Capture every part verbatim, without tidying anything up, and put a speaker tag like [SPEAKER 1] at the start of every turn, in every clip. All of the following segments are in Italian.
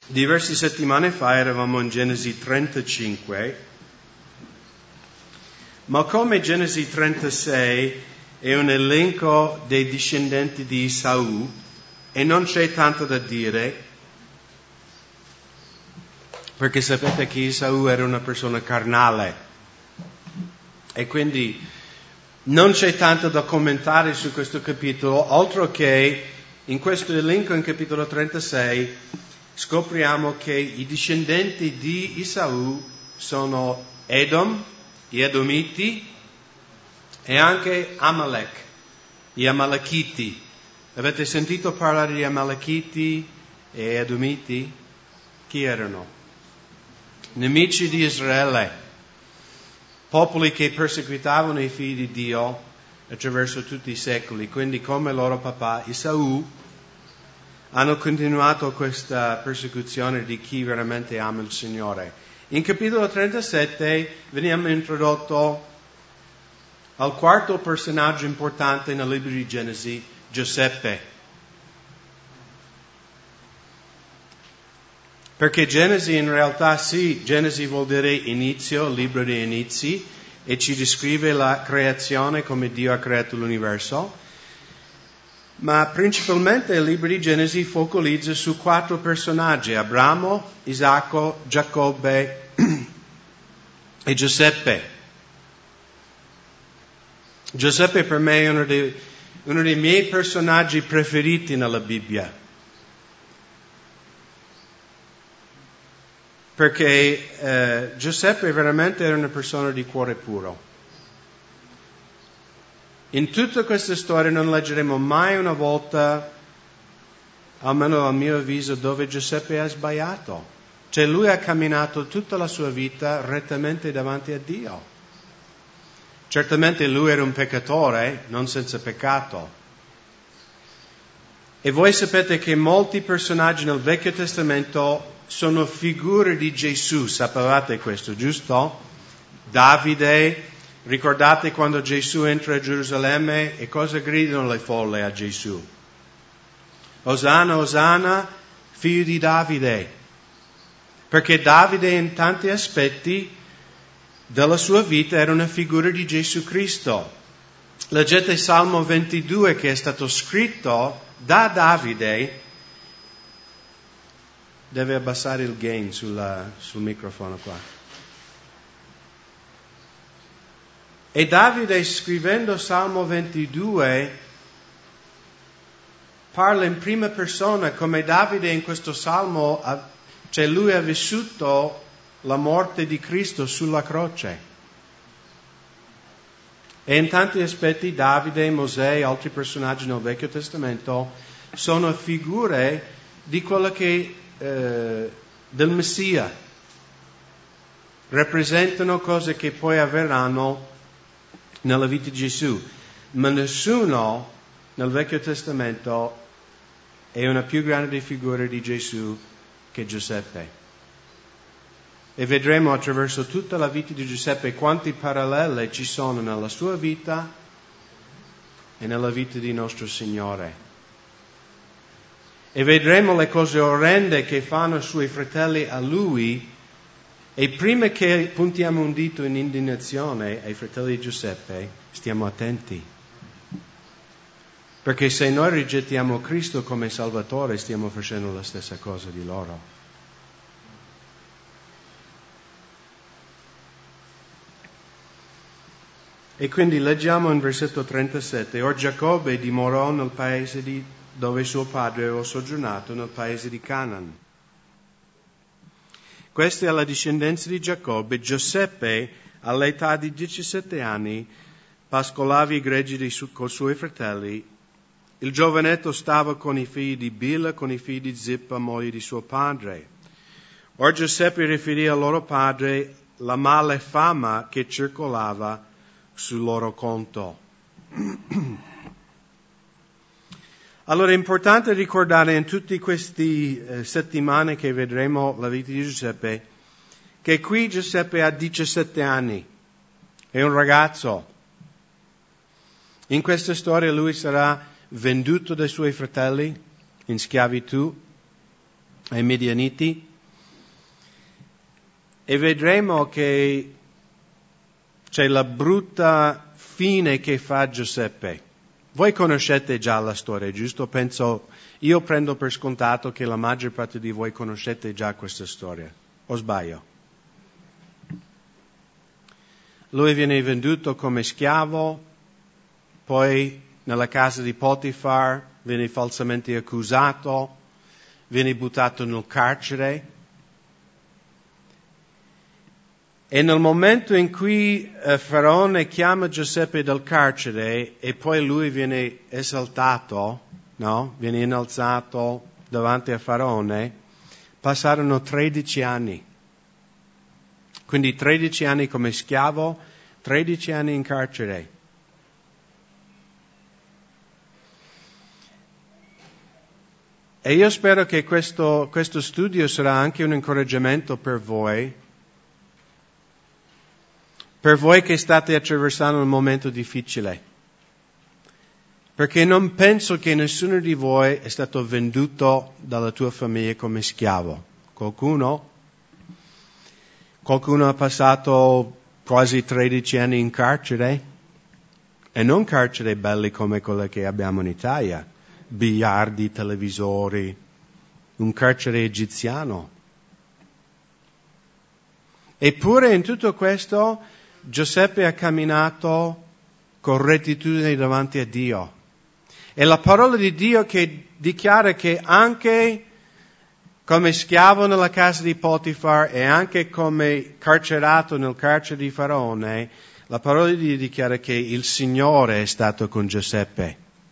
[SPEAKER 1] Diverse settimane fa eravamo in Genesi trentacinque, ma come Genesi trentasei è un elenco dei discendenti di Esaù e non c'è tanto da dire, perché sapete che Esaù era una persona carnale e quindi non c'è tanto da commentare su questo capitolo, altro che in questo elenco in capitolo trentasei scopriamo che i discendenti di Esaù sono Edom, gli Edomiti e anche Amalek, gli Amalekiti. Avete sentito parlare di Amalekiti e Edomiti? Chi erano? Nemici di Israele, popoli che perseguitavano i figli di Dio attraverso tutti i secoli, quindi come loro papà Esaù hanno continuato questa persecuzione di chi veramente ama il Signore. In capitolo trentasette veniamo introdotto al quarto personaggio importante nel libro di Genesi, Giuseppe. Perché Genesi in realtà sì, Genesi vuol dire inizio, libro di inizi, e ci descrive la creazione come Dio ha creato l'universo. Ma principalmente il libro di Genesi focalizza su quattro personaggi: Abramo, Isacco, Giacobbe e Giuseppe. Giuseppe per me è uno dei, uno dei miei personaggi preferiti nella Bibbia, perché eh, Giuseppe veramente era una persona di cuore puro. In tutta questa storia non leggeremo mai una volta, almeno al mio avviso, dove Giuseppe ha sbagliato. Cioè lui ha camminato tutta la sua vita rettamente davanti a Dio. Certamente lui era un peccatore, non senza peccato. E voi sapete che molti personaggi nel Vecchio Testamento sono figure di Gesù, sapevate questo, giusto? Davide. Ricordate quando Gesù entra a Gerusalemme e cosa gridano le folle a Gesù? Osanna, Osanna, figlio di Davide. Perché Davide in tanti aspetti della sua vita era una figura di Gesù Cristo. Leggete Salmo ventidue che è stato scritto da Davide. Deve abbassare il gain sulla, sul microfono qua. E Davide, scrivendo Salmo ventidue, parla in prima persona come Davide in questo Salmo, cioè lui ha vissuto la morte di Cristo sulla croce. E in tanti aspetti Davide, Mosè e altri personaggi nel Vecchio Testamento sono figure di quello che eh, del Messia. Rappresentano cose che poi avverranno nella vita di Gesù, ma nessuno nel Vecchio Testamento è una più grande figura di Gesù che Giuseppe. E vedremo attraverso tutta la vita di Giuseppe quanti paralleli ci sono nella sua vita e nella vita di nostro Signore. E vedremo le cose orrende che fanno i suoi fratelli a lui. E prima che puntiamo un dito in indignazione ai fratelli di Giuseppe, stiamo attenti. Perché se noi rigettiamo Cristo come Salvatore, stiamo facendo la stessa cosa di loro. E quindi leggiamo in versetto trentasette: Or Giacobbe dimorò nel paese di, dove suo padre aveva soggiornato, nel paese di Canaan. Questa è la discendenza di Giacobbe. Giuseppe, all'età di diciassette anni, pascolava i greggi su- con i suoi fratelli. Il giovanetto stava con i figli di Bila, con i figli di Zippa, moglie di suo padre. Or Giuseppe riferì al loro padre la male fama che circolava sul loro conto. Allora è importante ricordare in tutte queste eh, settimane che vedremo la vita di Giuseppe, che qui Giuseppe ha diciassette anni, è un ragazzo. In questa storia lui sarà venduto dai suoi fratelli in schiavitù ai Midianiti, e vedremo che c'è la brutta fine che fa Giuseppe. Voi conoscete già la storia, giusto? Penso, io prendo per scontato che la maggior parte di voi conoscete già questa storia, o sbaglio? Lui viene venduto come schiavo, poi nella casa di Potifar viene falsamente accusato, viene buttato nel carcere. E nel momento in cui eh, Faraone chiama Giuseppe dal carcere e poi lui viene esaltato, no? Viene innalzato davanti a Faraone, passarono tredici anni. Quindi tredici anni come schiavo, tredici anni in carcere. E io spero che questo, questo studio sarà anche un incoraggiamento per voi, per voi che state attraversando un momento difficile. Perché non penso che nessuno di voi è stato venduto dalla tua famiglia come schiavo. Qualcuno? Qualcuno ha passato quasi tredici anni in carcere? E non carcere belli come quelle che abbiamo in Italia. Biliardi, televisori, un carcere egiziano. Eppure in tutto questo Giuseppe ha camminato con rettitudine davanti a Dio. E la parola di Dio che dichiara che anche come schiavo nella casa di Potifar e anche come carcerato nel carcere di Faraone, la parola di Dio dichiara che il Signore è stato con Giuseppe.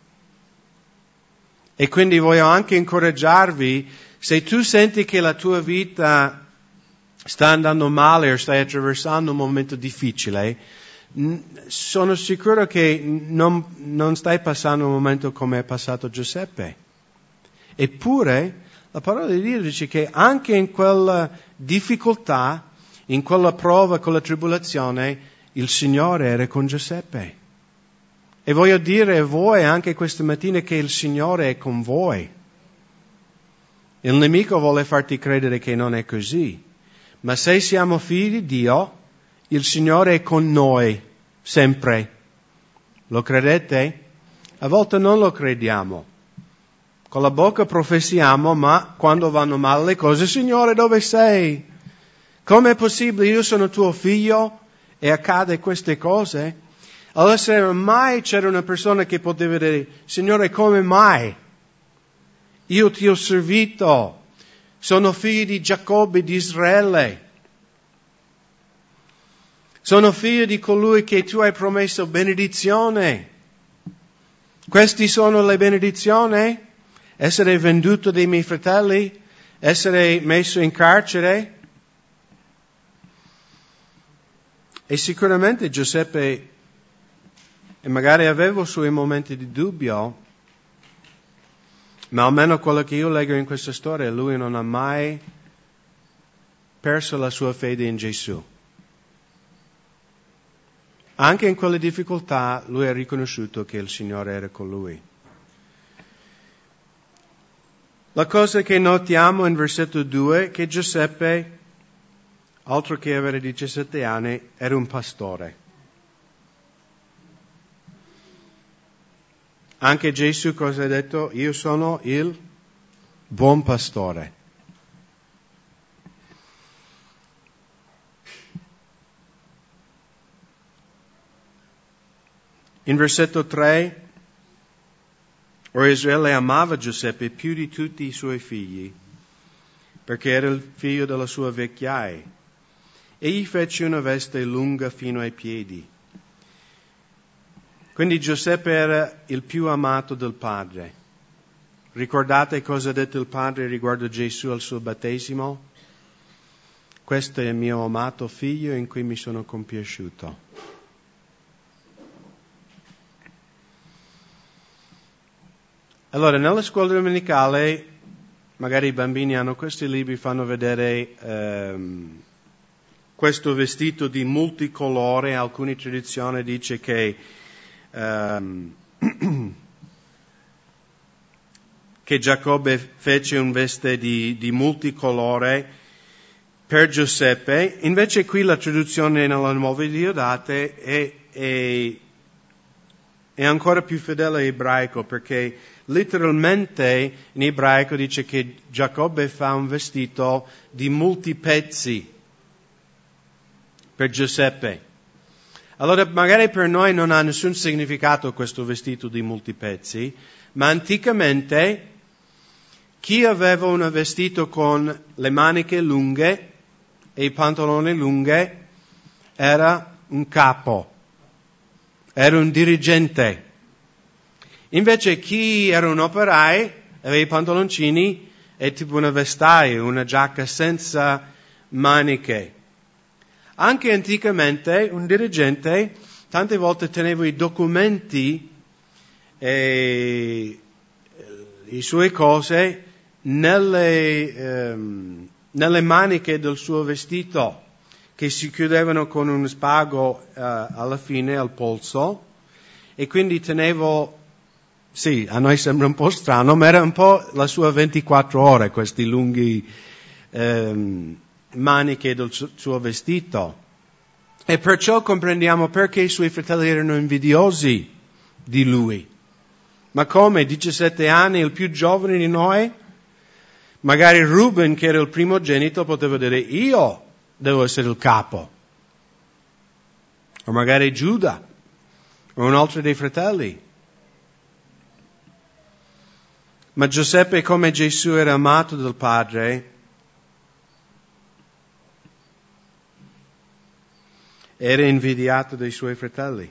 [SPEAKER 1] E quindi voglio anche incoraggiarvi, se tu senti che la tua vita sta andando male o stai attraversando un momento difficile, sono sicuro che non, non stai passando un momento come è passato Giuseppe. Eppure, la parola di Dio dice che anche in quella difficoltà, in quella prova, quella tribolazione, il Signore era con Giuseppe. E voglio dire a voi anche questa mattina che il Signore è con voi. Il nemico vuole farti credere che non è così. Ma se siamo figli di Dio, il Signore è con noi, sempre. Lo credete? A volte non lo crediamo. Con la bocca professiamo, ma quando vanno male le cose, Signore, dove sei? Com'è possibile? Io sono tuo figlio e accade queste cose? Allora se mai c'era una persona che poteva dire, Signore, come mai? Io ti ho servito. Sono figlio di Giacobbe, di Israele. Sono figlio di colui che tu hai promesso benedizione. Queste sono le benedizioni? Essere venduto dai miei fratelli? Essere messo in carcere? E sicuramente Giuseppe, e magari aveva i suoi momenti di dubbio, ma almeno quello che io leggo in questa storia, lui non ha mai perso la sua fede in Gesù. Anche in quelle difficoltà lui ha riconosciuto che il Signore era con lui. La cosa che notiamo in versetto due è che Giuseppe, altro che avere diciassette anni, era un pastore. Anche Gesù cosa ha detto? Io sono il buon pastore. In versetto tre, ora Israele amava Giuseppe più di tutti i suoi figli, perché era il figlio della sua vecchiaia. Egli fece una veste lunga fino ai piedi. Quindi Giuseppe era il più amato del padre. Ricordate cosa ha detto il padre riguardo Gesù al suo battesimo? Questo è il mio amato figlio in cui mi sono compiaciuto. Allora, nella scuola domenicale, magari i bambini hanno questi libri, fanno vedere ehm, questo vestito di multicolore. Alcune tradizioni dice che ehm, che Giacobbe fece un veste di, di multicolore per Giuseppe. Invece qui la traduzione nella Nuova Diodate è, è, è ancora più fedele all'ebraico, perché letteralmente in ebraico dice che Giacobbe fa un vestito di molti pezzi per Giuseppe. Allora magari per noi non ha nessun significato questo vestito di molti pezzi, ma anticamente chi aveva un vestito con le maniche lunghe e i pantaloni lunghi era un capo, era un dirigente. Invece chi era un operaio aveva i pantaloncini e tipo una vestaia, una giacca senza maniche. Anche anticamente un dirigente tante volte teneva i documenti e le sue cose nelle, ehm, nelle maniche del suo vestito, che si chiudevano con un spago eh, alla fine al polso, e quindi tenevo, sì, a noi sembra un po' strano, ma era un po' la sua ventiquattro ore, questi lunghi ehm, maniche del su- suo vestito. E perciò comprendiamo perché i suoi fratelli erano invidiosi di lui. Ma come? diciassette anni, il più giovane di noi? Magari Ruben, che era il primogenito, poteva dire io devo essere il capo. O magari Giuda, o un altro dei fratelli. Ma Giuseppe, come Gesù era amato dal Padre, era invidiato dai suoi fratelli.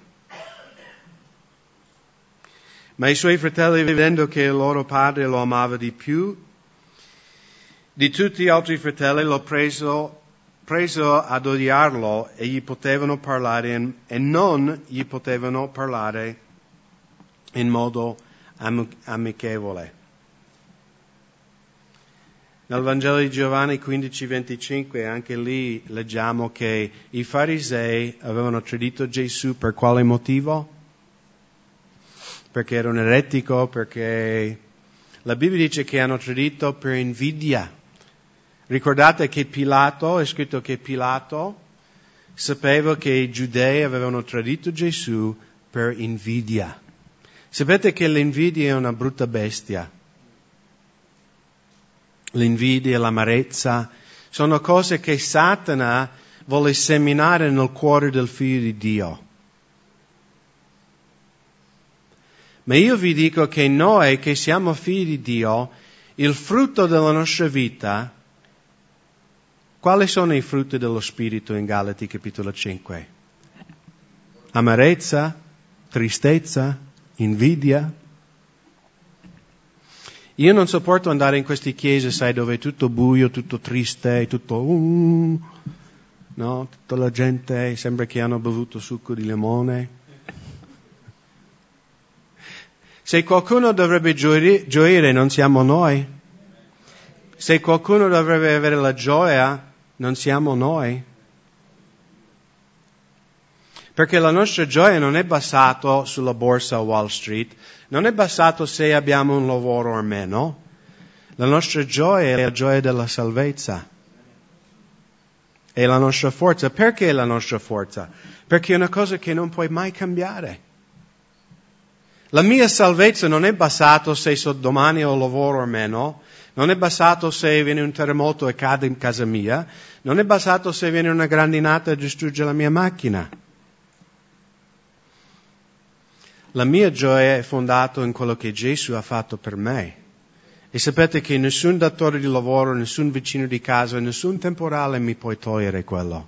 [SPEAKER 1] Ma i suoi fratelli, vedendo che il loro padre lo amava di più di tutti gli altri fratelli, l'ho preso, preso ad odiarlo, e gli potevano parlare in, e non gli potevano parlare in modo amichevole. Nel Vangelo di Giovanni quindici venticinque, anche lì leggiamo che i farisei avevano tradito Gesù per quale motivo? Perché era un eretico, perché la Bibbia dice che hanno tradito per invidia. Ricordate che Pilato, è scritto che Pilato sapeva che i giudei avevano tradito Gesù per invidia. Sapete che l'invidia è una brutta bestia. L'invidia e l'amarezza sono cose che Satana vuole seminare nel cuore del Figlio di Dio. Ma io vi dico che noi che siamo figli di Dio, il frutto della nostra vita, quali sono i frutti dello Spirito in Galati capitolo cinque? Amarezza, tristezza, invidia. Io non sopporto andare in queste chiese, sai, dove è tutto buio, tutto triste, tutto uh, no, tutta la gente sembra che hanno bevuto succo di limone. Se qualcuno dovrebbe gioire, gioire, non siamo noi. Se qualcuno dovrebbe avere la gioia, non siamo noi. Perché la nostra gioia non è basata sulla borsa Wall Street, non è basata se abbiamo un lavoro o meno. La nostra gioia è la gioia della salvezza. È la nostra forza. Perché è la nostra forza? Perché è una cosa che non puoi mai cambiare. La mia salvezza non è basata se so domani ho lavoro o meno, non è basato se viene un terremoto e cade in casa mia, non è basato se viene una grandinata e distrugge la mia macchina. La mia gioia è fondata in quello che Gesù ha fatto per me. E sapete che nessun datore di lavoro, nessun vicino di casa, nessun temporale mi può togliere quello.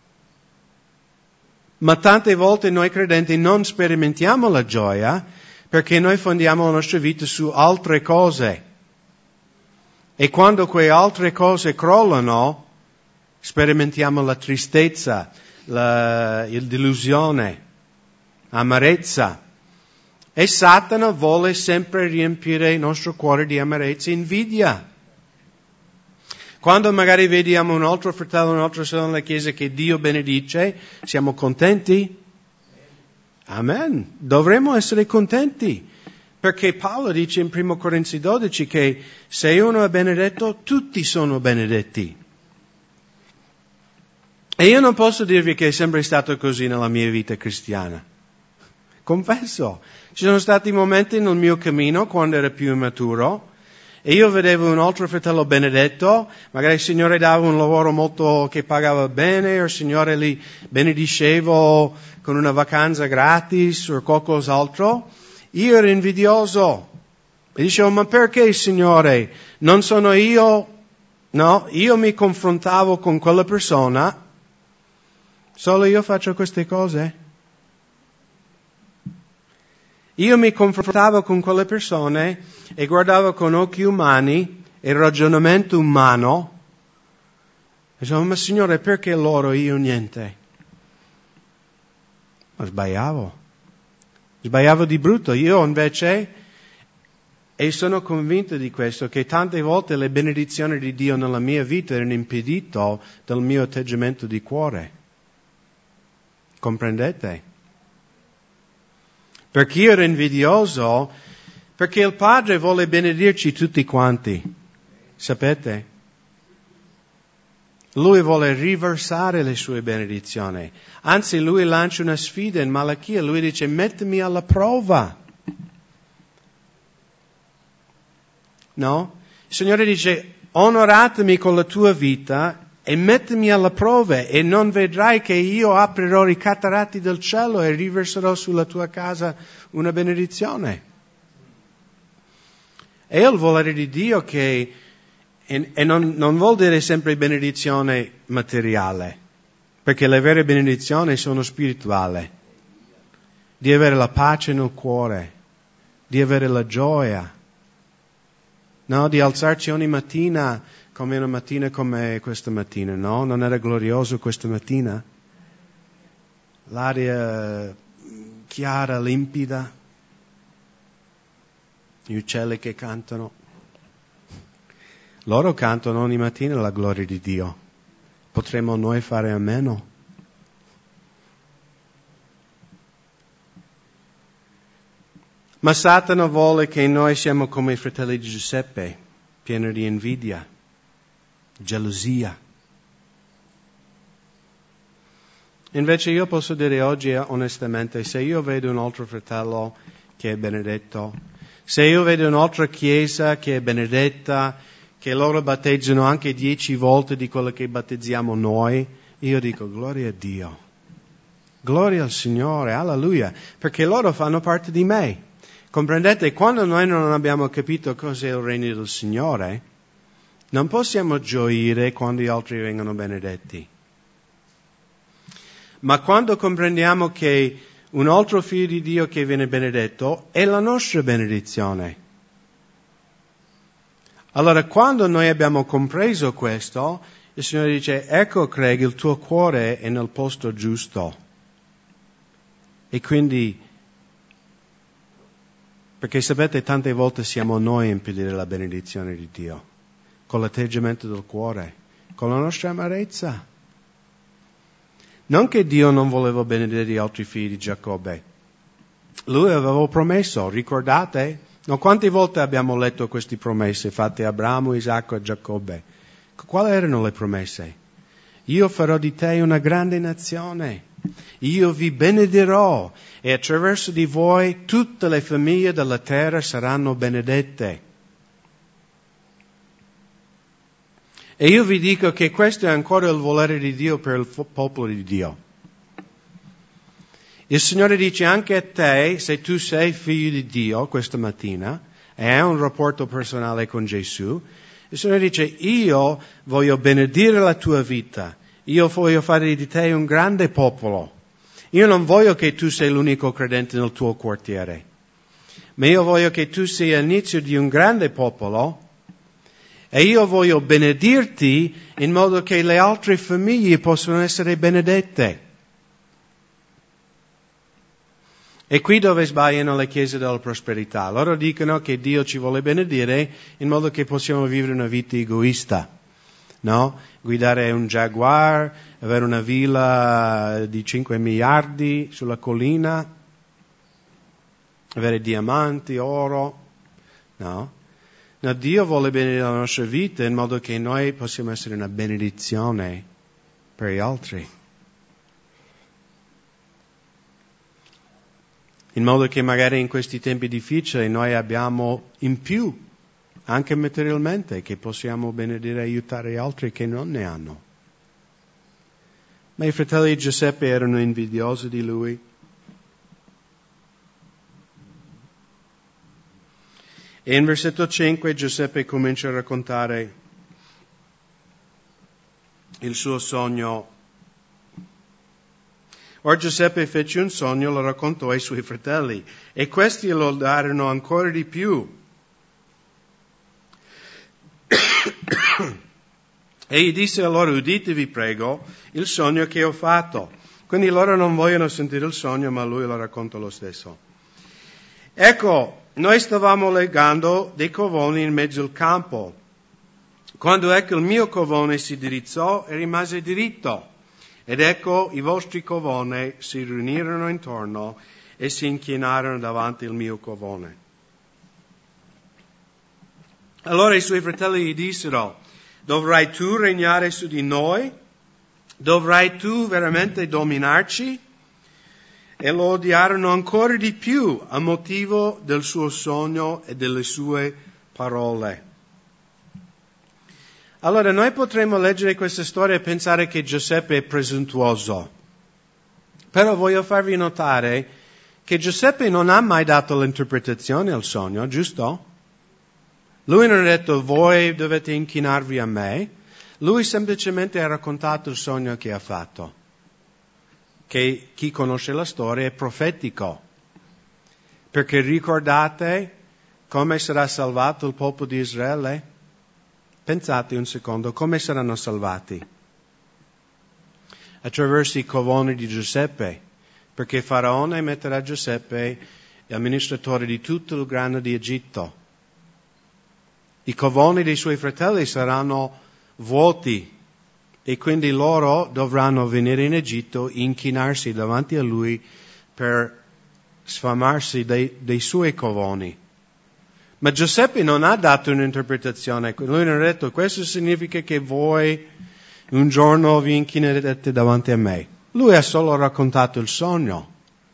[SPEAKER 1] Ma tante volte noi credenti non sperimentiamo la gioia perché noi fondiamo la nostra vita su altre cose. E quando quelle altre cose crollano, sperimentiamo la tristezza, la, la delusione, amarezza. E Satana vuole sempre riempire il nostro cuore di amarezza e invidia. Quando magari vediamo un altro fratello, un altro sorella nella chiesa che Dio benedice, siamo contenti? Amen. Dovremmo essere contenti. Perché Paolo dice in primo Corinzi dodici che se uno è benedetto, tutti sono benedetti. E io non posso dirvi che è sempre stato così nella mia vita cristiana. Confesso, ci sono stati momenti nel mio cammino quando ero più immaturo e io vedevo un altro fratello benedetto, magari il Signore dava un lavoro molto che pagava bene, o il Signore li benedicevo con una vacanza gratis o qualcos'altro. Io ero invidioso e dicevo, ma perché Signore? Non sono io? No, io mi confrontavo con quella persona, solo io faccio queste cose? Io mi confrontavo con quelle persone e guardavo con occhi umani e ragionamento umano e dicevo, ma Signore, perché loro io niente? Ma sbagliavo. Sbagliavo di brutto. Io invece, e sono convinto di questo, che tante volte le benedizioni di Dio nella mia vita erano impedite dal mio atteggiamento di cuore. Comprendete? Perché io ero invidioso, perché il Padre vuole benedirci tutti quanti. Sapete? Lui vuole riversare le sue benedizioni. Anzi, lui lancia una sfida in Malachia. Lui dice, mettimi alla prova. No? Il Signore dice, onoratemi con la tua vita e mettimi alla prova e non vedrai che io aprirò i catarati del cielo e riverserò sulla tua casa una benedizione. È il volere di Dio che, e, e non, non vuol dire sempre benedizione materiale, perché le vere benedizioni sono spirituali. Di avere la pace nel cuore, di avere la gioia, no? Di alzarci ogni mattina come una mattina come questa mattina, no? Non era glorioso questa mattina? L'aria chiara, limpida, gli uccelli che cantano. Loro cantano ogni mattina la gloria di Dio. Potremmo noi fare a meno? Ma Satana vuole che noi siamo come i fratelli di Giuseppe, pieni di invidia, gelosia. Invece io posso dire oggi onestamente, se io vedo un altro fratello che è benedetto, se io vedo un'altra chiesa che è benedetta, che loro battezzano anche dieci volte di quello che battezziamo noi, io dico gloria a Dio, gloria al Signore, alleluia, perché loro fanno parte di me. Comprendete? Quando noi non abbiamo capito cos'è il regno del Signore, non possiamo gioire quando gli altri vengono benedetti. Ma quando comprendiamo che un altro figlio di Dio che viene benedetto è la nostra benedizione. Allora, quando noi abbiamo compreso questo, il Signore dice, ecco Craig, il tuo cuore è nel posto giusto. E quindi, perché sapete, tante volte siamo noi a impedire la benedizione di Dio, con l'atteggiamento del cuore, con la nostra amarezza. Non che Dio non voleva benedire gli altri figli di Giacobbe. Lui aveva promesso, ricordate? No, quante volte abbiamo letto queste promesse fatte a Abramo, Isacco e Giacobbe? Quali erano le promesse? Io farò di te una grande nazione. Io vi benedirò e attraverso di voi tutte le famiglie della terra saranno benedette. E io vi dico che questo è ancora il volere di Dio per il popolo di Dio. Il Signore dice anche a te, se tu sei figlio di Dio questa mattina e hai un rapporto personale con Gesù, il Signore dice, io voglio benedire la tua vita, io voglio fare di te un grande popolo. Io non voglio che tu sei l'unico credente nel tuo quartiere, ma io voglio che tu sia l'inizio di un grande popolo. E io voglio benedirti in modo che le altre famiglie possano essere benedette. E qui dove sbagliano le chiese della prosperità. Loro dicono che Dio ci vuole benedire in modo che possiamo vivere una vita egoista. No? Guidare un Jaguar, avere una villa di cinque miliardi sulla collina. avere diamanti, oro, no? No, Dio vuole benedire la nostra vita in modo che noi possiamo essere una benedizione per gli altri. In modo che magari in questi tempi difficili noi abbiamo in più, anche materialmente, che possiamo benedire e aiutare gli altri che non ne hanno. Ma i fratelli di Giuseppe erano invidiosi di lui. E in versetto cinque Giuseppe comincia a raccontare il suo sogno. Or Giuseppe fece un sogno, lo raccontò ai suoi fratelli, e questi lo darono ancora di più. Egli disse a loro: udite, vi prego, il sogno che ho fatto. Quindi loro non vogliono sentire il sogno, ma lui lo racconta lo stesso. Ecco, noi stavamo legando dei covoni in mezzo al campo, quando ecco il mio covone si dirizzò e rimase diritto, ed ecco i vostri covoni si riunirono intorno e si inchinarono davanti al mio covone. Allora i suoi fratelli gli dissero: dovrai tu regnare su di noi? Dovrai tu veramente dominarci? E lo odiarono ancora di più a motivo del suo sogno e delle sue parole. Allora noi potremmo leggere questa storia e pensare che Giuseppe è presuntuoso. Però voglio farvi notare che Giuseppe non ha mai dato l'interpretazione al sogno, giusto? Lui non ha detto: voi dovete inchinarvi a me. Lui semplicemente ha raccontato il sogno che ha fatto. Che chi conosce la storia è profetico. Perché ricordate come sarà salvato il popolo di Israele? Pensate un secondo, come saranno salvati? Attraverso i covoni di Giuseppe, perché Faraone metterà Giuseppe amministratore di tutto il grano di Egitto. I covoni dei suoi fratelli saranno vuoti e quindi loro dovranno venire in Egitto, inchinarsi davanti a lui per sfamarsi dei, dei suoi covoni. Ma Giuseppe non ha dato un'interpretazione. Lui non ha detto: questo significa che voi un giorno vi inchinerete davanti a me. Lui ha solo raccontato il sogno.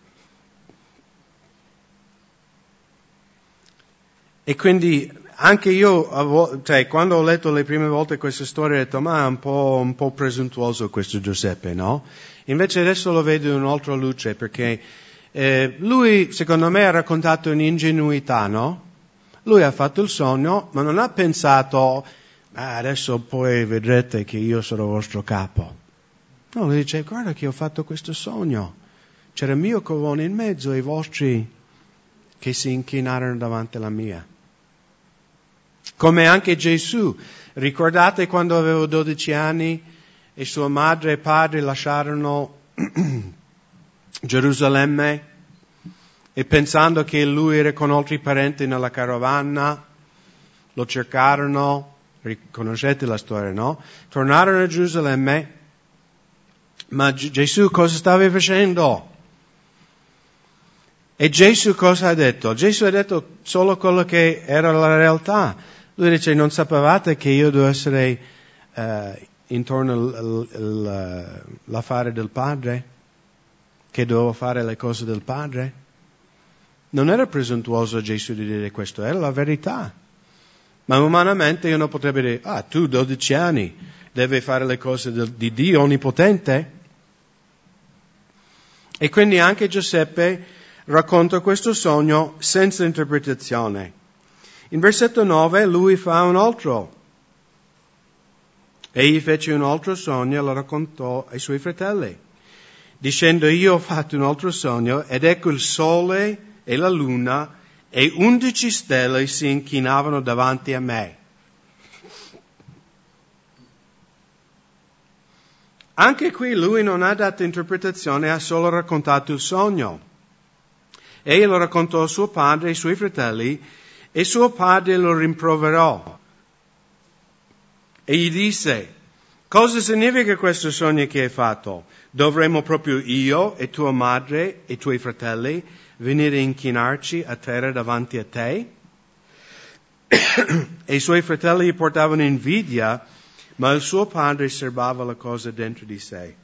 [SPEAKER 1] E quindi anche io, cioè, quando ho letto le prime volte questa storia, ho detto: ma è un po', un po' presuntuoso questo Giuseppe, no? Invece adesso lo vedo in un'altra luce, perché eh, lui, secondo me, ha raccontato un'ingenuità, no? Lui ha fatto il sogno, ma non ha pensato: ah, adesso poi vedrete che io sarò vostro capo. No, lui dice: guarda che ho fatto questo sogno. C'era il mio covone in mezzo e i vostri che si inchinarono davanti alla mia. Come anche Gesù. Ricordate quando avevo dodici anni e sua madre e padre lasciarono Gerusalemme e pensando che lui era con altri parenti nella carovana, lo cercarono, riconoscete la storia, no? Tornarono a Gerusalemme, ma G- Gesù cosa stava facendo? E Gesù cosa ha detto? Gesù ha detto solo quello che era la realtà. Lui dice: non sapevate che io devo essere eh, intorno all'affare del Padre? Che devo fare le cose del Padre? Non era presuntuoso Gesù di dire questo, era la verità. Ma umanamente uno potrebbe dire: ah, tu dodici anni, devi fare le cose del, di Dio Onnipotente? E quindi anche Giuseppe racconta questo sogno senza interpretazione. In versetto nove lui fa un altro. Egli fece un altro sogno e lo raccontò ai suoi fratelli, dicendo: io ho fatto un altro sogno ed ecco il sole e la luna e undici stelle si inchinavano davanti a me. Anche qui lui non ha dato interpretazione, ha solo raccontato il sogno. Egli lo raccontò a suo padre e ai suoi fratelli e suo padre lo rimproverò. E gli disse: Cosa significa questo sogno che hai fatto? Dovremmo proprio io e tua madre e i tuoi fratelli venire a inchinarci a terra davanti a te? E i suoi fratelli gli portavano invidia, ma il suo padre serbava la cosa dentro di sé.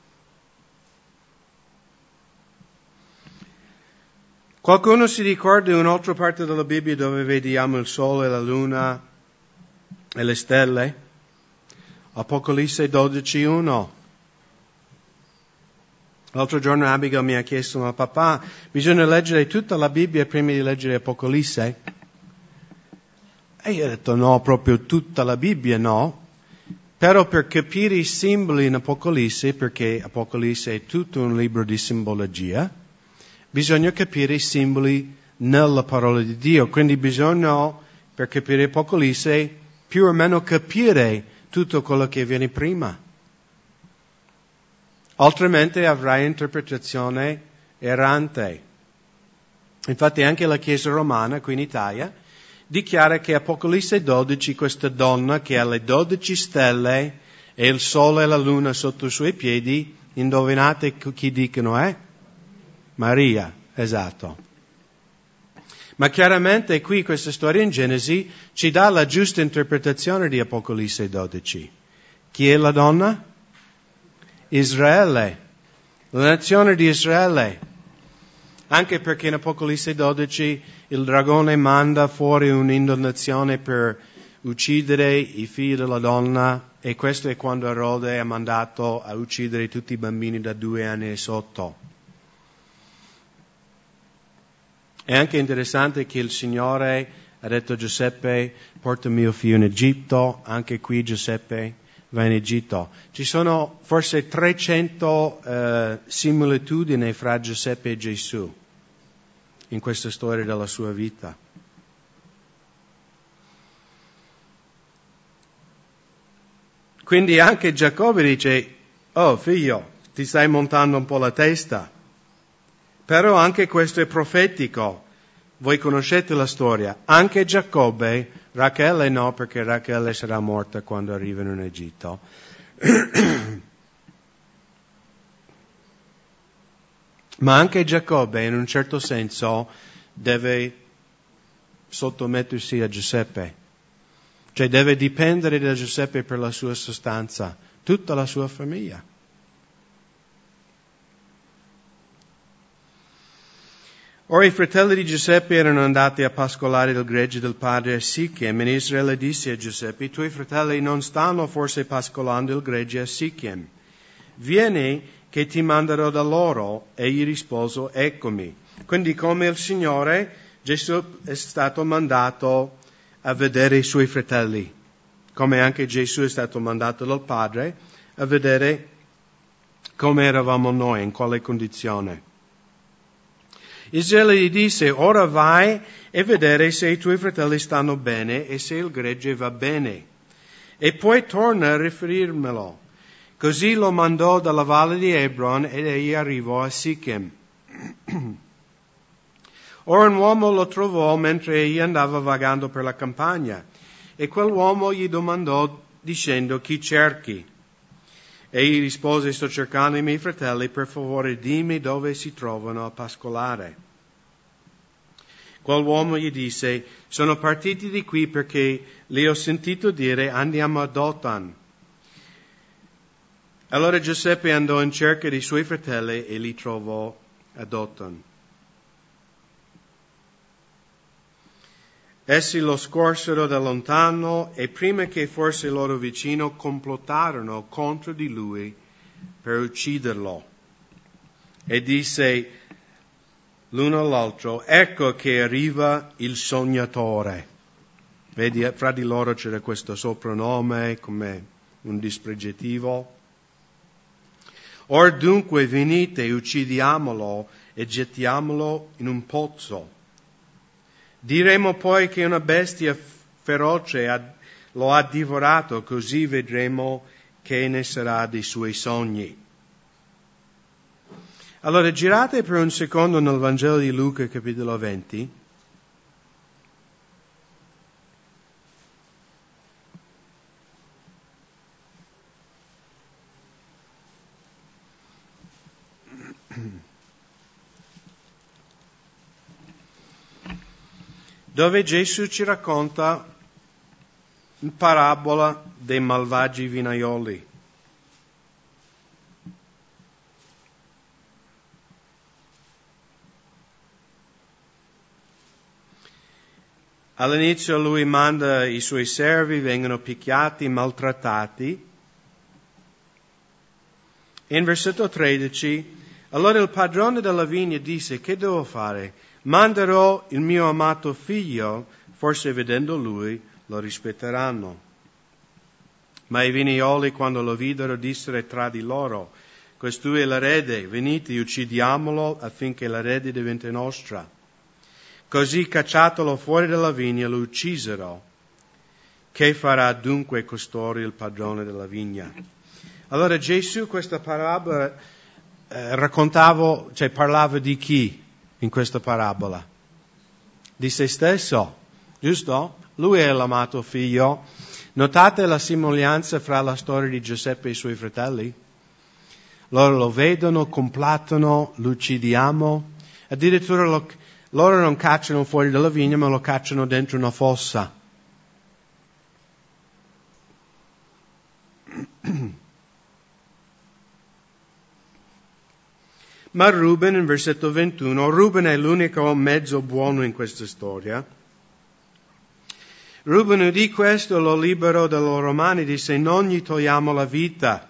[SPEAKER 1] Qualcuno si ricorda di un'altra parte della Bibbia dove vediamo il sole, la luna e le stelle? Apocalisse dodici uno. L'altro giorno Abigail mi ha chiesto, ma papà, bisogna leggere tutta la Bibbia prima di leggere Apocalisse? E io ho detto, no, proprio tutta la Bibbia no. Però per capire i simboli in Apocalisse, perché Apocalisse è tutto un libro di simbologia, bisogna capire i simboli nella parola di Dio. Quindi bisogna, per capire Apocalisse, più o meno capire tutto quello che viene prima. Altrimenti avrai interpretazione errante. Infatti anche la Chiesa romana qui in Italia dichiara che Apocalisse dodici, questa donna che ha le dodici stelle e il sole e la luna sotto i suoi piedi, indovinate chi dicono è? Maria, esatto. Ma chiaramente qui questa storia in Genesi ci dà la giusta interpretazione di Apocalisse dodici. Chi è la donna? Israele, la nazione di Israele. Anche perché in Apocalisse dodici il dragone manda fuori un'indonazione per uccidere i figli della donna, e questo è quando Erode ha mandato a uccidere tutti i bambini da due anni e sotto. È anche interessante che il Signore ha detto a Giuseppe, porta mio figlio in Egitto, anche qui Giuseppe va in Egitto. Ci sono forse trecento eh, similitudini fra Giuseppe e Gesù in questa storia della sua vita. Quindi anche Giacobbe dice, oh figlio, ti stai montando un po' la testa. Però anche questo è profetico. Voi conoscete la storia. Anche Giacobbe, Rachele no, perché Rachele sarà morta quando arrivano in Egitto. Ma anche Giacobbe, in un certo senso, deve sottomettersi a Giuseppe. Cioè deve dipendere da Giuseppe per la sua sostanza, tutta la sua famiglia. Ora i fratelli di Giuseppe erano andati a pascolare il gregge del padre a Sichem, e Israele disse a Giuseppe, i tuoi fratelli non stanno forse pascolando il gregge a Sichem? Vieni che ti manderò da loro. Egli rispose, eccomi. Quindi come il Signore, Gesù è stato mandato a vedere i suoi fratelli, come anche Gesù è stato mandato dal Padre a vedere come eravamo noi, in quale condizione. Israele gli disse, ora vai e vedere se i tuoi fratelli stanno bene e se il gregge va bene. E poi torna a riferirmelo. Così lo mandò dalla valle di Hebron ed egli arrivò a Sichem. Ora un uomo lo trovò mentre egli andava vagando per la campagna, e quell'uomo gli domandò dicendo, chi cerchi? Egli rispose, sto cercando i miei fratelli, per favore dimmi dove si trovano a pascolare. Quell'uomo gli disse, sono partiti di qui perché li ho sentito dire andiamo a Dothan. Allora Giuseppe andò in cerca dei suoi fratelli e li trovò a Dothan. Essi lo scorsero da lontano e prima che fosse loro vicino complottarono contro di lui per ucciderlo. E disse l'uno all'altro, ecco che arriva il sognatore. Vedi, fra di loro c'era questo soprannome come un dispregiativo. Or dunque venite, uccidiamolo e gettiamolo in un pozzo. Diremo poi che una bestia feroce lo ha divorato, così vedremo che ne sarà dei suoi sogni. Allora girate per un secondo nel Vangelo di Luca, capitolo venti. dove Gesù ci racconta una parabola dei malvagi vinaioli. All'inizio lui manda i suoi servi, vengono picchiati, maltrattati. In versetto tredici, allora il padrone della vigna disse: che devo fare? Manderò il mio amato figlio, forse vedendo lui lo rispetteranno. Ma i vinaioli, quando lo videro, dissero tra di loro: costui è l'erede, venite, uccidiamolo affinché l'erede diventi nostra. Così, cacciatolo fuori dalla vigna, lo uccisero. Che farà dunque costoro, il padrone della vigna? Allora Gesù, questa parabola, eh, raccontava, cioè parlava di chi in questa parabola? Di se stesso, giusto? Lui è l'amato figlio. Notate la somiglianza fra la storia di Giuseppe e i suoi fratelli? Loro lo vedono, complattano, lo uccidiamo, addirittura lo, loro non cacciano fuori dalla vigna, ma lo cacciano dentro una fossa. Ma Ruben, in versetto ventuno, Ruben è l'unico mezzo buono in questa storia. Ruben udì questo, lo liberò dai loro mani, disse: non gli togliamo la vita.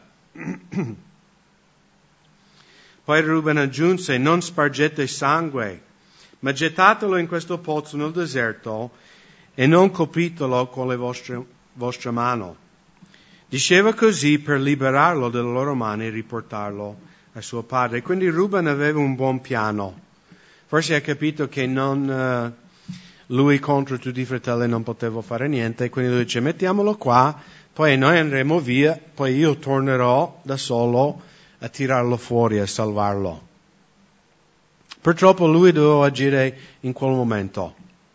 [SPEAKER 1] Poi Ruben aggiunse: non spargete sangue, ma gettatelo in questo pozzo nel deserto e non colpitelo con le vostre, vostre mani. Diceva così per liberarlo dalle loro mani e riportarlo a suo padre. Quindi Ruben aveva un buon piano. Forse ha capito che non, uh, lui contro tutti i fratelli non poteva fare niente, quindi lui dice: mettiamolo qua, poi noi andremo via, poi io tornerò da solo a tirarlo fuori, a salvarlo. Purtroppo lui doveva agire in quel momento.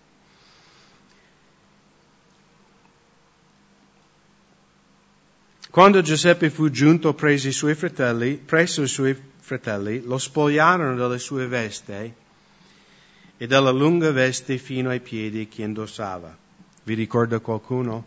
[SPEAKER 1] Quando Giuseppe fu giunto presso i suoi fratelli, presso i suoi fratelli, lo spogliarono delle sue vesti e dalla lunga veste fino ai piedi che indossava. Vi ricorda qualcuno?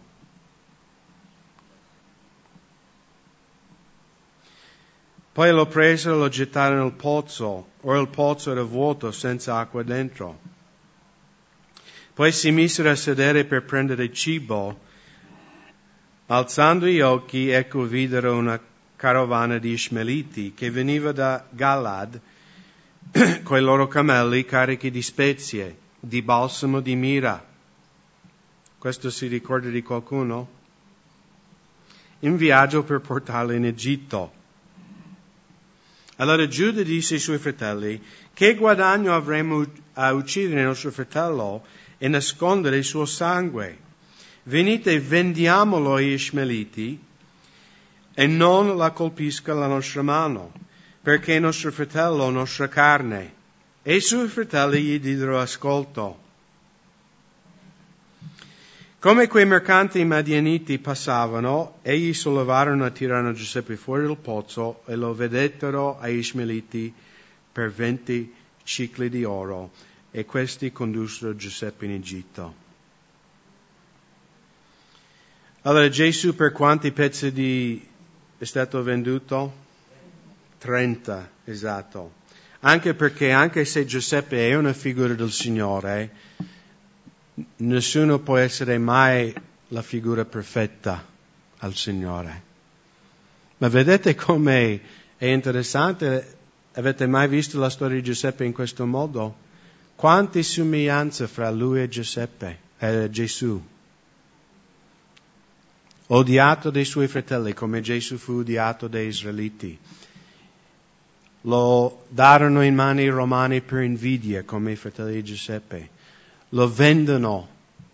[SPEAKER 1] Poi lo presero e lo gettarono nel pozzo. Ora il pozzo era vuoto, senza acqua dentro. Poi si misero a sedere per prendere cibo. Alzando gli occhi, ecco videro una carovana di Ishmaeliti che veniva da Galad coi loro cammelli carichi di spezie, di balsamo di mira. Questo si ricorda di qualcuno? In viaggio per portarlo in Egitto. Allora Giuda disse ai suoi fratelli: che guadagno avremo a uccidere il nostro fratello e nascondere il suo sangue? Venite, vendiamolo agli Ishmaeliti e non la colpisca la nostra mano, perché è nostro fratello, nostra carne. E i suoi fratelli gli diedero ascolto. Come quei mercanti madianiti passavano, egli sollevarono e tirarono Giuseppe fuori dal pozzo e lo vedettero agli Ishmaeliti per venti cicli di oro, e questi condussero Giuseppe in Egitto. Allora Gesù per quanti pezzi di è stato venduto? trenta, esatto. Anche perché anche se Giuseppe è una figura del Signore, nessuno può essere mai la figura perfetta al Signore. Ma vedete come è interessante? Avete mai visto la storia di Giuseppe in questo modo? Quante somiglianze fra lui e Giuseppe, eh, Gesù. Odiato dai suoi fratelli come Gesù fu odiato dai Israeliti. Lo darono in mani ai Romani per invidia come i fratelli di Giuseppe. Lo vendono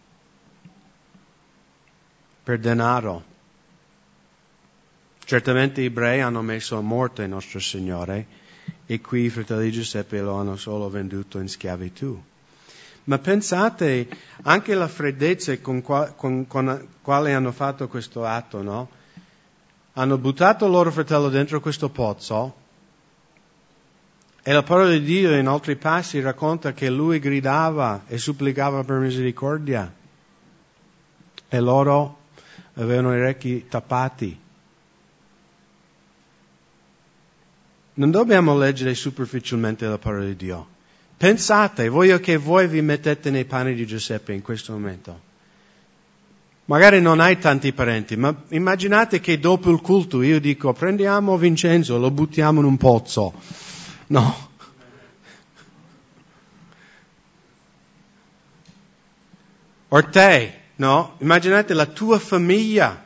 [SPEAKER 1] per denaro. Certamente gli ebrei hanno messo a morte il nostro Signore e qui i fratelli di Giuseppe lo hanno solo venduto in schiavitù. Ma pensate anche la freddezza con, qua, con, con quale hanno fatto questo atto, no? Hanno buttato il loro fratello dentro questo pozzo, E la parola di Dio in altri passi racconta che lui gridava e supplicava per misericordia e loro avevano i orecchi tappati. Non dobbiamo leggere superficialmente la parola di Dio. Pensate, voglio che voi vi mettete nei panni di Giuseppe in questo momento. Magari non hai tanti parenti, ma immaginate che dopo il culto io dico prendiamo Vincenzo, lo buttiamo in un pozzo. No. O te, no? Immaginate la tua famiglia,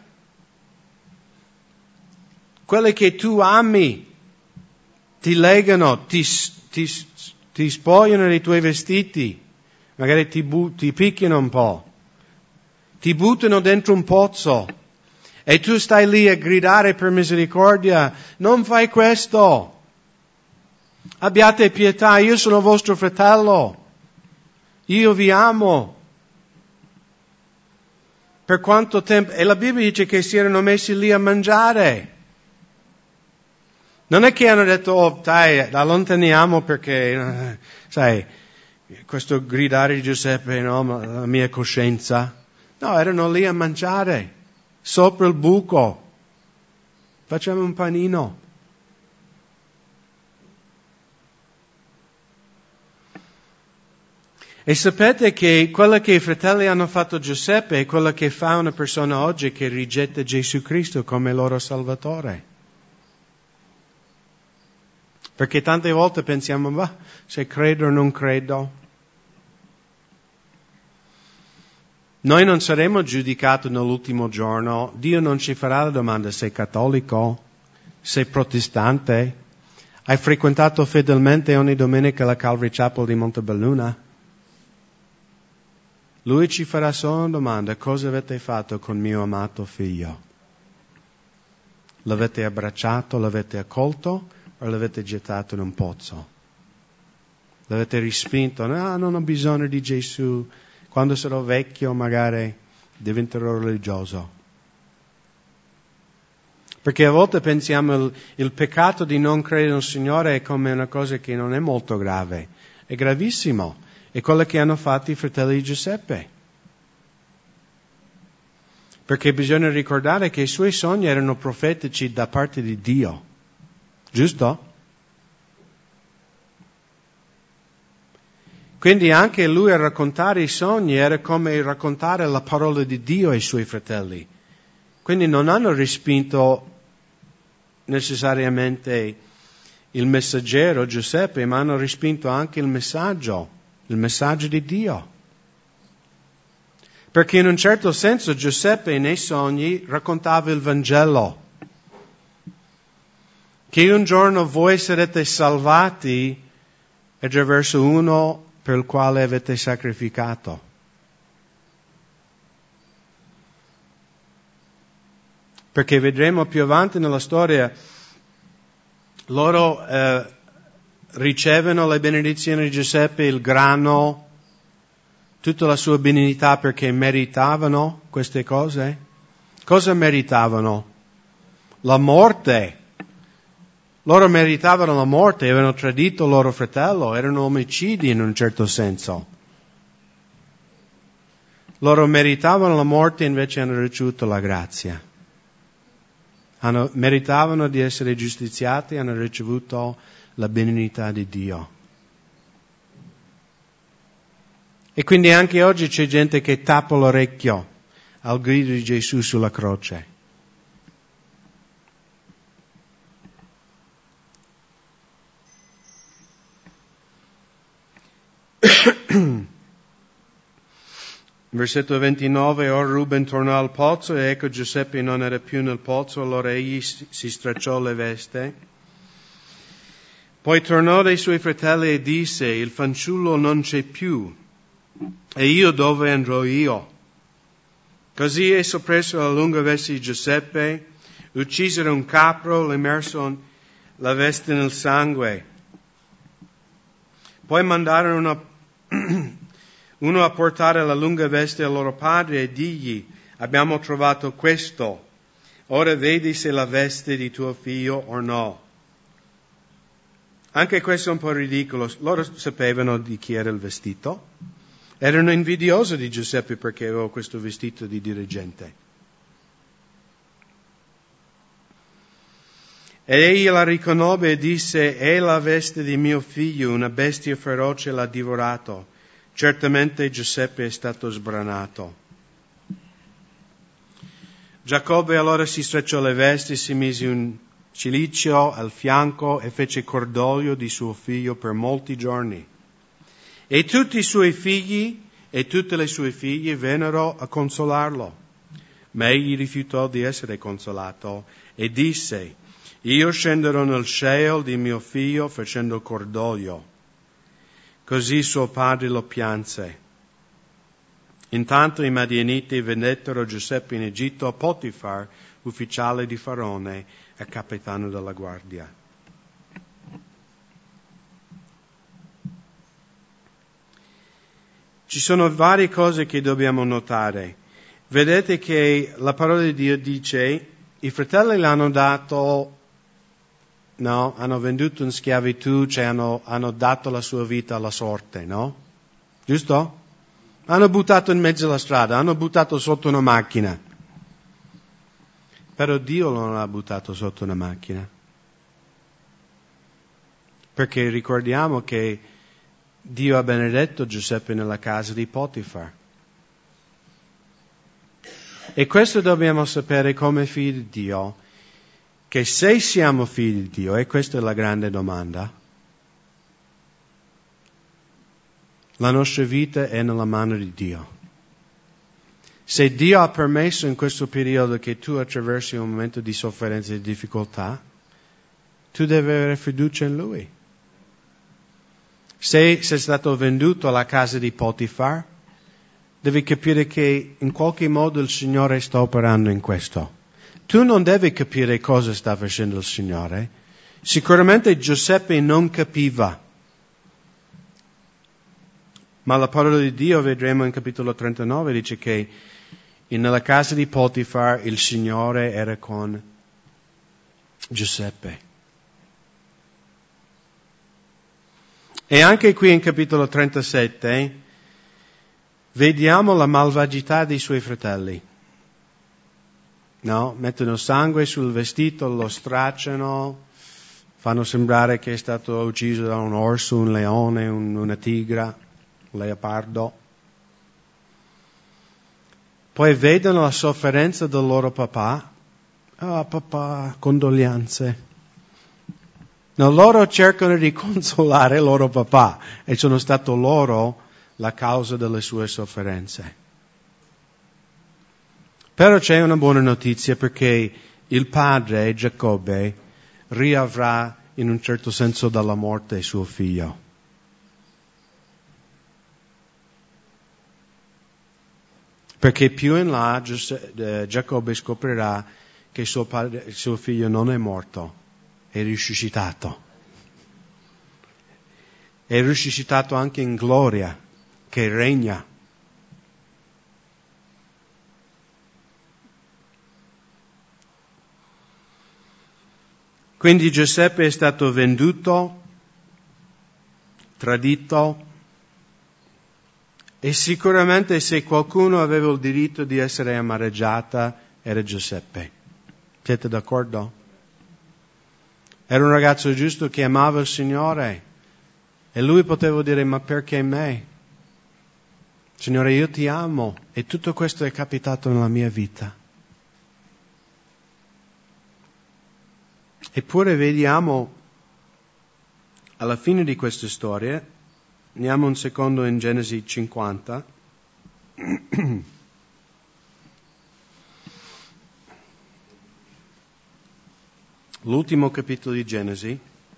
[SPEAKER 1] quelle che tu ami, ti legano, ti, ti, ti spogliano dei tuoi vestiti, magari ti, bu- ti picchiano un po', ti buttano dentro un pozzo e tu stai lì a gridare per misericordia. Non fai questo. Abbiate pietà, io sono vostro fratello, io vi amo. Per quanto tempo? E la Bibbia dice che si erano messi lì a mangiare. Non è che hanno detto, oh dai, allontaniamo perché, sai, questo gridare di Giuseppe, no, la mia coscienza. No, erano lì a mangiare, sopra il buco. Facciamo un panino. E sapete che quello che i fratelli hanno fatto a Giuseppe è quello che fa una persona oggi che rigetta Gesù Cristo come loro Salvatore. Perché tante volte pensiamo, ma se credo o non credo. Noi non saremo giudicati nell'ultimo giorno. Dio non ci farà la domanda: sei cattolico? Sei protestante? Hai frequentato fedelmente ogni domenica la Calvary Chapel di Montebelluna? Lui ci farà solo una domanda: cosa avete fatto con mio amato figlio? L'avete abbracciato, l'avete accolto o l'avete gettato in un pozzo? L'avete respinto? No, non ho bisogno di Gesù. Quando sarò vecchio magari diventerò religioso. Perché a volte pensiamo il, il peccato di non credere nel Signore è come una cosa che non è molto grave. È gravissimo. È quello che hanno fatto i fratelli di Giuseppe. Perché bisogna ricordare che i suoi sogni erano profetici da parte di Dio. Giusto? Quindi anche lui a raccontare i sogni era come raccontare la parola di Dio ai suoi fratelli. Quindi non hanno respinto necessariamente il messaggero Giuseppe, ma hanno respinto anche il messaggio, il messaggio di Dio. Perché in un certo senso Giuseppe nei sogni raccontava il Vangelo. Che un giorno voi sarete salvati attraverso uno per il quale avete sacrificato. Perché vedremo più avanti nella storia, loro eh, ricevono le benedizioni di Giuseppe, il grano, tutta la sua benignità perché meritavano queste cose. Cosa meritavano? La morte. Loro meritavano la morte, avevano tradito il loro fratello, erano omicidi in un certo senso. Loro meritavano la morte, invece hanno ricevuto la grazia. Hanno, meritavano di essere giustiziati, hanno ricevuto la benignità di Dio. E quindi anche oggi c'è gente che tappa l'orecchio al grido di Gesù sulla croce. Versetto ventinove, or Ruben tornò al pozzo e ecco Giuseppe non era più nel pozzo, allora egli si stracciò le veste. Poi tornò dai suoi fratelli e disse, il fanciullo non c'è più, e io dove andrò io? Così esso prese la lunga veste di Giuseppe, uccisero un capro, le immersero la veste nel sangue. Poi mandarono una uno a portare la lunga veste al loro padre e digli, abbiamo trovato questo, ora vedi se la veste di tuo figlio o no. Anche questo è un po' ridicolo. Loro sapevano di chi era il vestito. Erano invidiosi di Giuseppe perché aveva questo vestito di dirigente. E egli la riconobbe e disse: è la veste di mio figlio, una bestia feroce l'ha divorato. Certamente Giuseppe è stato sbranato. Giacobbe allora si strecciò le vesti, si mise un cilicio al fianco e fece cordoglio di suo figlio per molti giorni. E tutti i suoi figli e tutte le sue figlie vennero a consolarlo. Ma egli rifiutò di essere consolato e disse: io scenderò nel Sheol di mio figlio facendo cordoglio. Così suo padre lo pianse. Intanto i Madianiti vendettero Giuseppe in Egitto a Potifar, ufficiale di Faraone e capitano della guardia. Ci sono varie cose che dobbiamo notare. Vedete che la parola di Dio dice: i fratelli l'hanno dato, no, hanno venduto in schiavitù, cioè hanno, hanno dato la sua vita alla sorte, no? Giusto? Hanno buttato in mezzo alla strada, hanno buttato sotto una macchina. Però Dio non l'ha buttato sotto una macchina. Perché ricordiamo che Dio ha benedetto Giuseppe nella casa di Potifar. E questo dobbiamo sapere come figli di Dio, che se siamo figli di Dio, e questa è la grande domanda, la nostra vita è nella mano di Dio. Se Dio ha permesso in questo periodo che tu attraversi un momento di sofferenza e di difficoltà, tu devi avere fiducia in Lui. Se sei stato venduto alla casa di Potifar, devi capire che in qualche modo il Signore sta operando in questo. Tu non devi capire cosa sta facendo il Signore. Sicuramente Giuseppe non capiva. Ma la parola di Dio, vedremo in capitolo trentanove, dice che nella casa di Potifar il Signore era con Giuseppe. E anche qui in capitolo trentasette vediamo la malvagità dei suoi fratelli. No? Mettono sangue sul vestito, lo stracciano, fanno sembrare che è stato ucciso da un orso, un leone, un, una tigre, un leopardo. Poi vedono la sofferenza del loro papà. Ah, oh, papà, condoglianze. No, loro cercano di consolare il loro papà e sono stato loro la causa delle sue sofferenze. Però c'è una buona notizia, perché il padre, Giacobbe, riavrà in un certo senso dalla morte suo figlio. Perché più in là Giacobbe scoprirà che suo, padre, suo figlio non è morto, è risuscitato. È risuscitato anche in gloria, che regna. Quindi Giuseppe è stato venduto, tradito, e sicuramente se qualcuno aveva il diritto di essere amareggiata era Giuseppe. Siete d'accordo? Era un ragazzo giusto che amava il Signore e lui poteva dire: ma perché me? Signore, io ti amo e tutto questo è capitato nella mia vita. Eppure vediamo alla fine di questa storia, andiamo un secondo in Genesi cinquanta, l'ultimo capitolo di Genesi.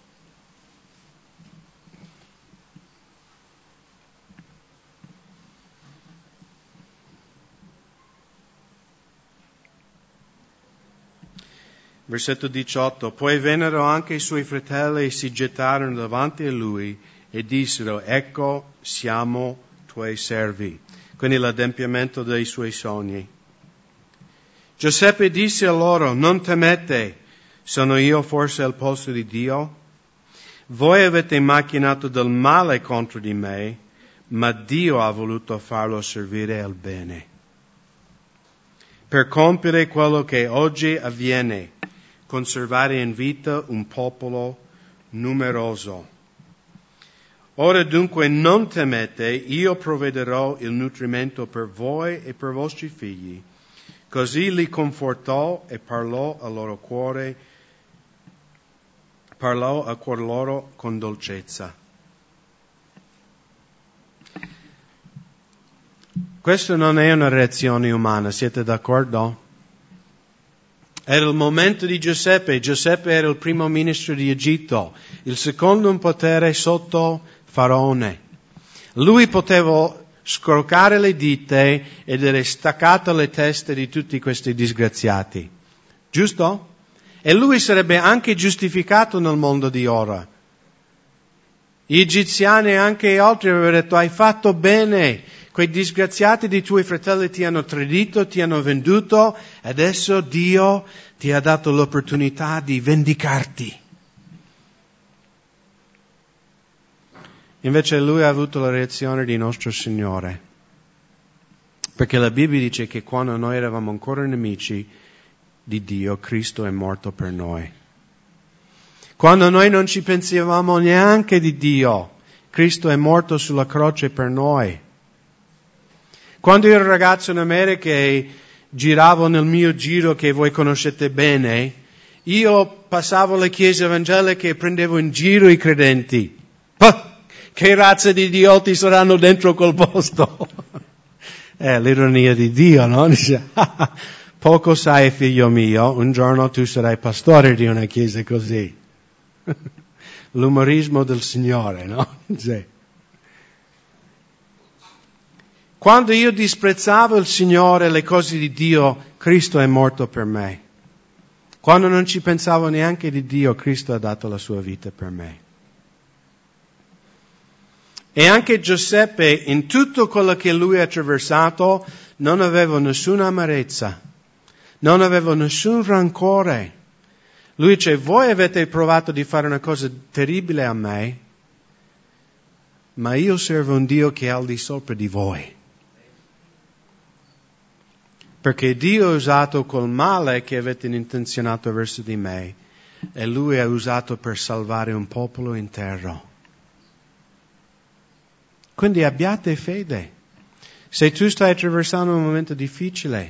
[SPEAKER 1] Versetto diciotto. Poi vennero anche i suoi fratelli e si gettarono davanti a lui e dissero: ecco, siamo tuoi servi. Quindi l'adempimento dei suoi sogni. Giuseppe disse a loro: non temete, sono io forse al posto di Dio? Voi avete macchinato del male contro di me, ma Dio ha voluto farlo servire al bene, per compiere quello che oggi avviene, conservare in vita un popolo numeroso. Ora dunque non temete, io provvederò il nutrimento per voi e per vostri figli. Così li confortò e parlò al loro cuore, parlò al cuore loro con dolcezza. Questa non è una reazione umana, siete d'accordo? Era il momento di Giuseppe. Giuseppe era il primo ministro di Egitto, il secondo in potere sotto Faraone. Lui poteva scroccare le dita ed era staccato le teste di tutti questi disgraziati. Giusto? E lui sarebbe anche giustificato nel mondo di ora. Gli egiziani e anche altri avrebbero detto: hai fatto bene, quei disgraziati dei tuoi fratelli ti hanno tradito, ti hanno venduto, adesso Dio ti ha dato l'opportunità di vendicarti. Invece lui ha avuto la reazione di nostro Signore, perché la Bibbia dice che quando noi eravamo ancora nemici di Dio, Cristo è morto per noi. Quando noi non ci pensavamo neanche di Dio, Cristo è morto sulla croce per noi. Quando ero ragazzo in America e giravo nel mio giro che voi conoscete bene, io passavo le chiese evangeliche e prendevo in giro i credenti. Oh, che razza di idioti saranno dentro quel posto? È l'ironia di Dio, no? Dice, poco sai, figlio mio, un giorno tu sarai pastore di una chiesa così. L'umorismo del Signore, no? Sì. Quando io disprezzavo il Signore e le cose di Dio, Cristo è morto per me. Quando non ci pensavo neanche di Dio, Cristo ha dato la sua vita per me. E anche Giuseppe, in tutto quello che lui ha attraversato, non aveva nessuna amarezza, non aveva nessun rancore. Lui dice: voi avete provato di fare una cosa terribile a me, ma io servo un Dio che è al di sopra di voi. Perché Dio ha usato quel male che avete intenzionato verso di me e Lui ha usato per salvare un popolo intero. Quindi abbiate fede. Se tu stai attraversando un momento difficile,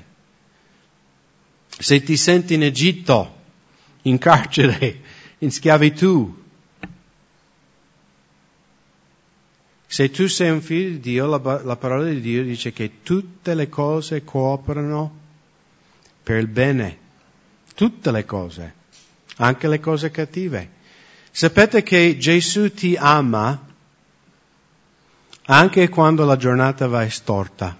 [SPEAKER 1] se ti senti in Egitto, in carcere, in schiavitù, se tu sei un figlio di Dio, la, la parola di Dio dice che tutte le cose cooperano per il bene. Tutte le cose, anche le cose cattive. Sapete che Gesù ti ama anche quando la giornata va storta.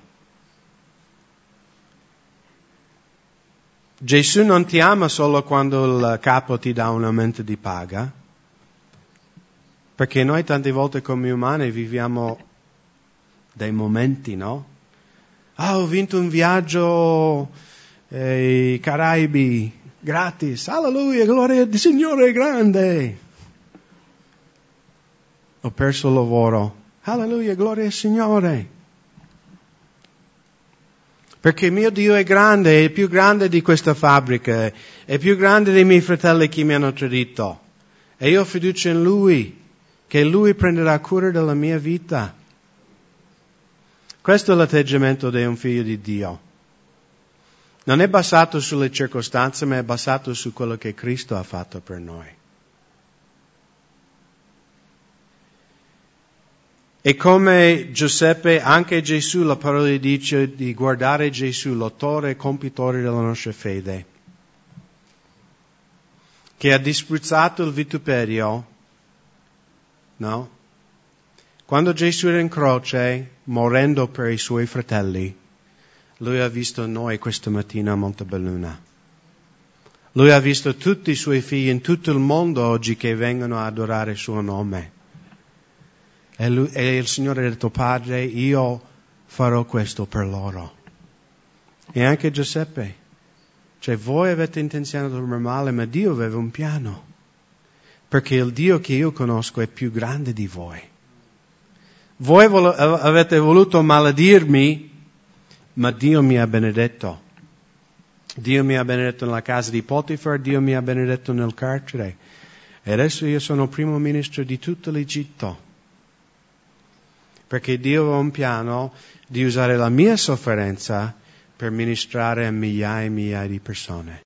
[SPEAKER 1] Gesù non ti ama solo quando il capo ti dà un aumento di paga, perché noi tante volte come umani viviamo dei momenti, no? Ah, ho vinto un viaggio ai Caraibi gratis, alleluia, gloria al Signore è grande. Ho perso il lavoro, alleluia, gloria al Signore. Perché mio Dio è grande, è più grande di questa fabbrica, è più grande dei miei fratelli che mi hanno tradito. E io ho fiducia in Lui, che Lui prenderà cura della mia vita. Questo è l'atteggiamento di un figlio di Dio. Non è basato sulle circostanze, ma è basato su quello che Cristo ha fatto per noi. E come Giuseppe, anche Gesù, la parola dice di guardare Gesù, l'autore e compitore della nostra fede, che ha disprezzato il vituperio, no? Quando Gesù era in croce, morendo per i suoi fratelli, Lui ha visto noi questa mattina a Montebelluna. Lui ha visto tutti i suoi figli in tutto il mondo oggi che vengono a adorare il suo nome. E, lui, e il Signore ha detto: Padre, io farò questo per loro. E anche Giuseppe. Cioè, voi avete intenzionato per male, ma Dio aveva un piano. perché il Dio che io conosco è più grande di voi. Voi vol- avete voluto maledirmi, ma Dio mi ha benedetto. Dio mi ha benedetto nella casa di Potifar, Dio mi ha benedetto nel carcere. E adesso io sono primo ministro di tutto l'Egitto. Perché Dio ha un piano di usare la mia sofferenza per ministrare a migliaia e migliaia di persone.